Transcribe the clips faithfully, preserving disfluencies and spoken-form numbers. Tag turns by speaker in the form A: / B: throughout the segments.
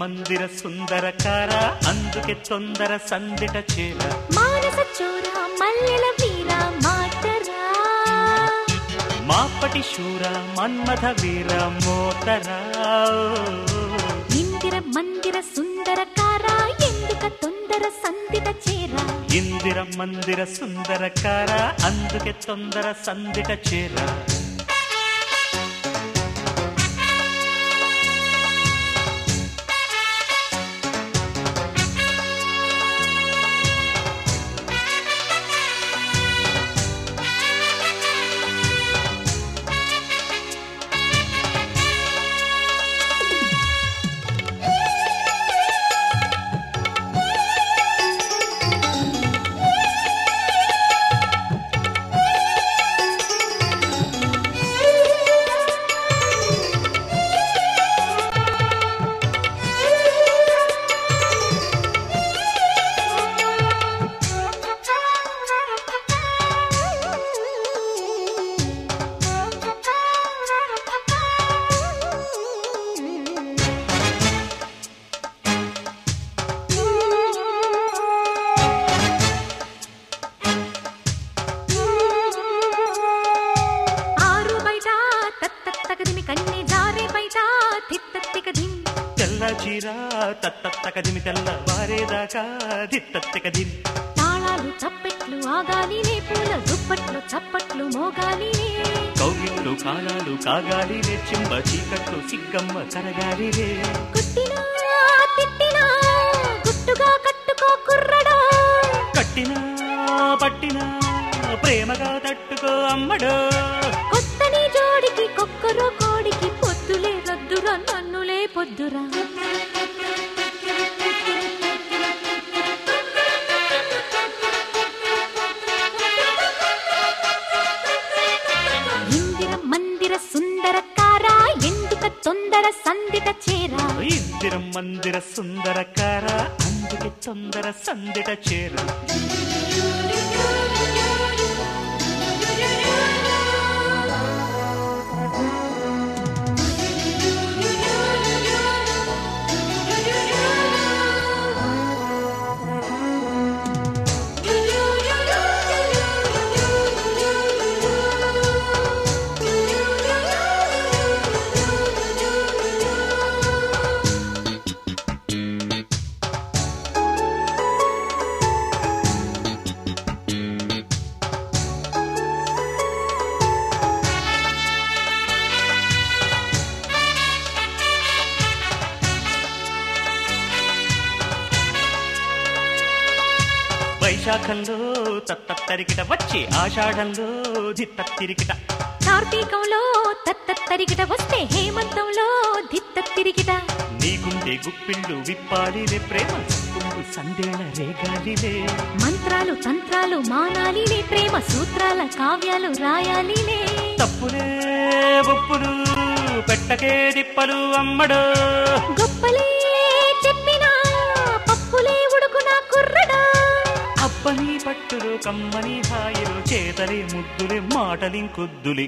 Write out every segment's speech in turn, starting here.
A: మందిర సుందరకార అందుకే తొందర సందిట చేర
B: మానస చోర మల్లెల వీర మాటరా
A: మాపటి శూర మన్మథ వీర మోతరా
B: ఇందిర మందిర సుందరకార ఎందుక తొందర సందిట చేర
A: ఇందిర మందిర సుందరకార అందుకే తొందర సందిట చేర చీరా తత్తక్కదిమి తెల్ల వారేదాకా దిత్తక్కదిమి
B: తాళాలు చప్పెట్లు ఆగాలినే పూల దుప్పట్లు చప్పట్లు మోగాలినే
A: కౌగిళ్ళు కాలాలు కాగాలినే చింబ చీకట్లు సిగ్గమ్మ కరగాలినే
B: కుట్టినా తిట్టినా గుట్టుగా కట్టుకో కుర్రడా
A: కట్టినా పట్టినా ప్రేమగా తట్టుకో అమ్మడో
B: కొత్తని జోడికి కొక్కరో కోడికి పొద్దులే రద్దురా నన్నులే పొద్దురా ఇందిర మందిర సుందరకార ఎందుక తొందర సందిట చేర
A: ఇందిర మందిర సుందరకార అందుకే తొందర సందిట చేర వైశాఖంలో తత్తరికిట వచ్చి ఆషాఢంలో దిత్తరికిట
B: కార్తీకంలో తత్తరికిట వస్తే హేమంతంలో దిత్తరికిట
A: నీకుండే గుప్పిళ్ళు విప్పాలిలే ప్రేమ కుంగు సందేళ రేగాలిలే
B: మంత్రాలు తంత్రాలు మానాలిలే ప్రేమ సూత్రాల కావ్యాలు రాయాలిలే
A: తప్పులే ఒప్పులు పెట్టకే దిప్పలు అమ్మడు
B: గొప్పలే చెప్పినా పప్పులే ఉడుకునా కుర్రడా
A: అబ్బని పట్టులు కమ్మని హాయిలు చేతలే ముద్దులే మాటలింకొద్దులి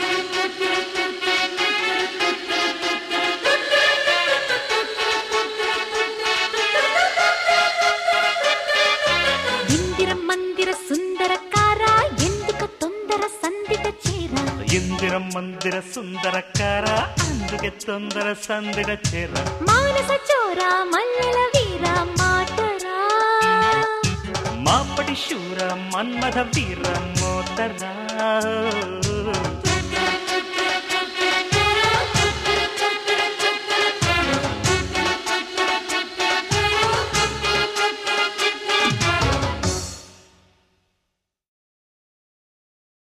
B: ఇందిర మందిర సుందరకార ఎందుక తొందర సందిట చేర
A: ఇందిర మందిర సుందరకార అందుకే తొందర సందిట చేర
B: మానస చోర మల్లెల వీర మాటరా
A: మాపటి శూర మన్మథ వీర మోతరా